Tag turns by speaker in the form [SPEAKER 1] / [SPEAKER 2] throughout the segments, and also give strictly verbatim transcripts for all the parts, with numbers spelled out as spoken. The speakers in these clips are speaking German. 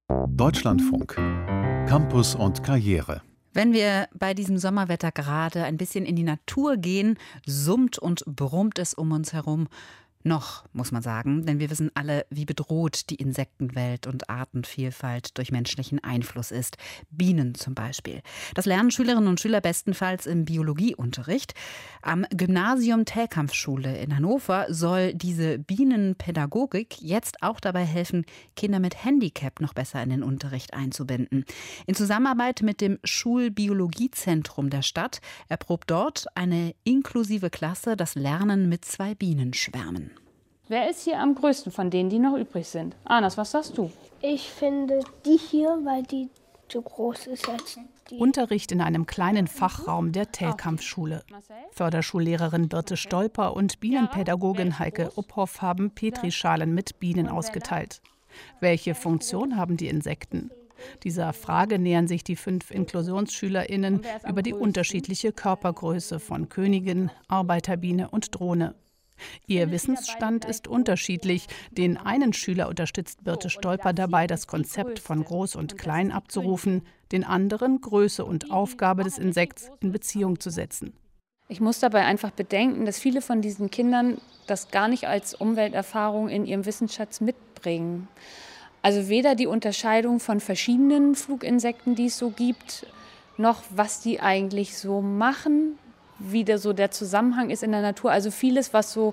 [SPEAKER 1] Deutschlandfunk. Campus und Karriere.
[SPEAKER 2] Wenn wir bei diesem Sommerwetter gerade ein bisschen in die Natur gehen, summt und brummt es um uns herum. Noch, muss man sagen, denn wir wissen alle, wie bedroht die Insektenwelt und Artenvielfalt durch menschlichen Einfluss ist. Bienen zum Beispiel. Das lernen Schülerinnen und Schüler bestenfalls im Biologieunterricht. Am Gymnasium Tellkampfschule in Hannover soll diese Bienenpädagogik jetzt auch dabei helfen, Kinder mit Handicap noch besser in den Unterricht einzubinden. In Zusammenarbeit mit dem Schulbiologiezentrum der Stadt erprobt dort eine inklusive Klasse das Lernen mit zwei Bienenschwärmen.
[SPEAKER 3] Wer ist hier am größten von denen, die noch übrig sind? Anas, was sagst du?
[SPEAKER 4] Ich finde die hier, weil die so groß ist als die.
[SPEAKER 5] Unterricht in einem kleinen Fachraum der Tellkampfschule. Förderschullehrerin Birte Stolper und Bienenpädagogin Heike Uphoff haben Petrischalen mit Bienen ausgeteilt. Welche Funktion haben die Insekten? Dieser Frage nähern sich die fünf InklusionsschülerInnen über die unterschiedliche Körpergröße von Königin, Arbeiterbiene und Drohne. Ihr Wissensstand ist unterschiedlich. Den einen Schüler unterstützt Birte Stolper dabei, das Konzept von Groß und Klein abzurufen, den anderen Größe und Aufgabe des Insekts in Beziehung zu setzen.
[SPEAKER 3] Ich muss dabei einfach bedenken, dass viele von diesen Kindern das gar nicht als Umwelterfahrung in ihrem Wissensschatz mitbringen. Also weder die Unterscheidung von verschiedenen Fluginsekten, die es so gibt, noch was die eigentlich so machen, wie der, so der Zusammenhang ist in der Natur. Also vieles, was so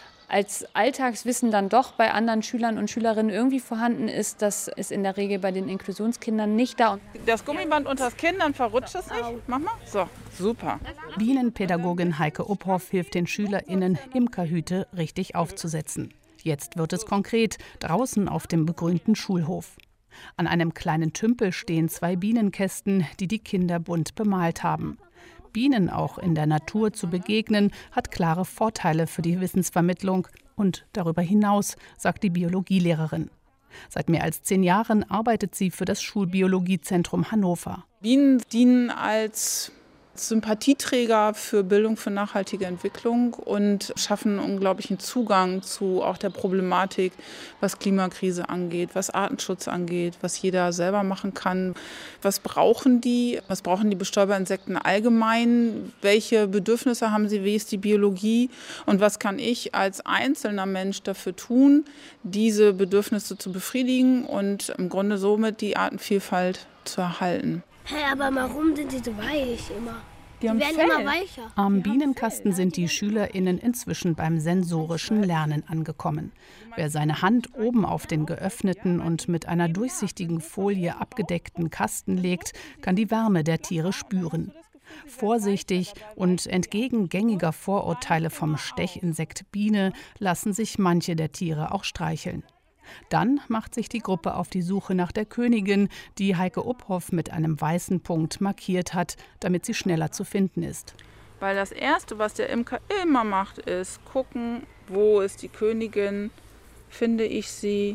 [SPEAKER 3] als Alltagswissen dann doch bei anderen Schülern und Schülerinnen irgendwie vorhanden ist, das ist in der Regel bei den Inklusionskindern nicht da.
[SPEAKER 6] Das Gummiband unter das Kinn, dann verrutscht es nicht. Mach mal. So, super.
[SPEAKER 5] Bienenpädagogin Heike Uphoff hilft den SchülerInnen, Imkerhüte richtig aufzusetzen. Jetzt wird es konkret, draußen auf dem begrünten Schulhof. An einem kleinen Tümpel stehen zwei Bienenkästen, die die Kinder bunt bemalt haben. Bienen auch in der Natur zu begegnen, hat klare Vorteile für die Wissensvermittlung und darüber hinaus, sagt die Biologielehrerin. Seit mehr als zehn Jahren arbeitet sie für das Schulbiologiezentrum Hannover.
[SPEAKER 6] Bienen dienen als Sympathieträger für Bildung für nachhaltige Entwicklung und schaffen einen unglaublichen Zugang zu auch der Problematik, was Klimakrise angeht, was Artenschutz angeht, was jeder selber machen kann. Was brauchen die? Was brauchen die Bestäuberinsekten allgemein? Welche Bedürfnisse haben sie? Wie ist die Biologie? Und was kann ich als einzelner Mensch dafür tun, diese Bedürfnisse zu befriedigen und im Grunde somit die Artenvielfalt zu erhalten?
[SPEAKER 4] Hä, hey, aber warum sind die so weich immer?
[SPEAKER 6] Die,
[SPEAKER 4] die werden
[SPEAKER 6] Fell.
[SPEAKER 4] immer weicher.
[SPEAKER 5] Am Bienenkasten sind die SchülerInnen inzwischen beim sensorischen Lernen angekommen. Wer seine Hand oben auf den geöffneten und mit einer durchsichtigen Folie abgedeckten Kasten legt, kann die Wärme der Tiere spüren. Vorsichtig und entgegen gängiger Vorurteile vom Stechinsekt Biene lassen sich manche der Tiere auch streicheln. Dann macht sich die Gruppe auf die Suche nach der Königin, die Heike Uphoff mit einem weißen Punkt markiert hat, damit sie schneller zu finden ist.
[SPEAKER 6] Weil das Erste, was der Imker immer macht, ist gucken, wo ist die Königin, finde ich sie,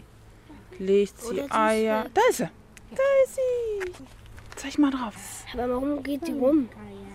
[SPEAKER 6] legt sie Eier. Da ist sie, da ist sie. Zeig mal drauf.
[SPEAKER 4] Aber warum geht die rum?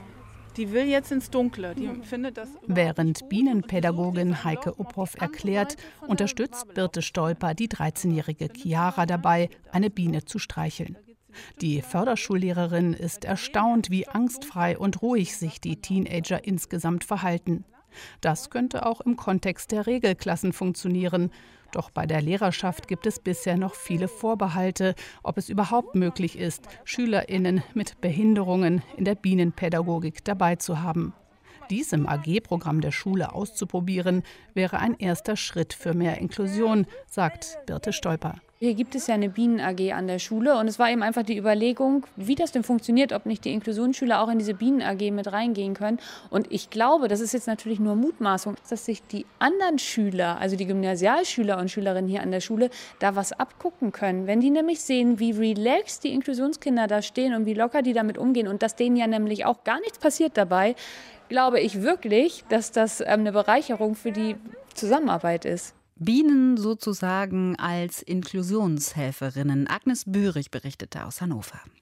[SPEAKER 6] Die will jetzt ins Dunkle. Die findet das
[SPEAKER 5] Während Bienenpädagogin Heike Uphoff erklärt, unterstützt Birte Stolper die dreizehnjährige Chiara dabei, eine Biene zu streicheln. Die Förderschullehrerin ist erstaunt, wie angstfrei und ruhig sich die Teenager insgesamt verhalten. Das könnte auch im Kontext der Regelklassen funktionieren. Doch bei der Lehrerschaft gibt es bisher noch viele Vorbehalte, ob es überhaupt möglich ist, SchülerInnen mit Behinderungen in der Bienenpädagogik dabei zu haben. Dies im A G-Programm der Schule auszuprobieren, wäre ein erster Schritt für mehr Inklusion, sagt Birte Stolper.
[SPEAKER 3] Hier gibt es ja eine Bienen-A G an der Schule und es war eben einfach die Überlegung, wie das denn funktioniert, ob nicht die Inklusionsschüler auch in diese Bienen-A G mit reingehen können. Und ich glaube, das ist jetzt natürlich nur Mutmaßung, dass sich die anderen Schüler, also die Gymnasialschüler und Schülerinnen hier an der Schule, da was abgucken können. Wenn die nämlich sehen, wie relaxed die Inklusionskinder da stehen und wie locker die damit umgehen und dass denen ja nämlich auch gar nichts passiert dabei, glaube ich wirklich, dass das eine Bereicherung für die Zusammenarbeit ist.
[SPEAKER 2] Bienen sozusagen als Inklusionshelferinnen. Agnes Böhrig berichtete aus Hannover.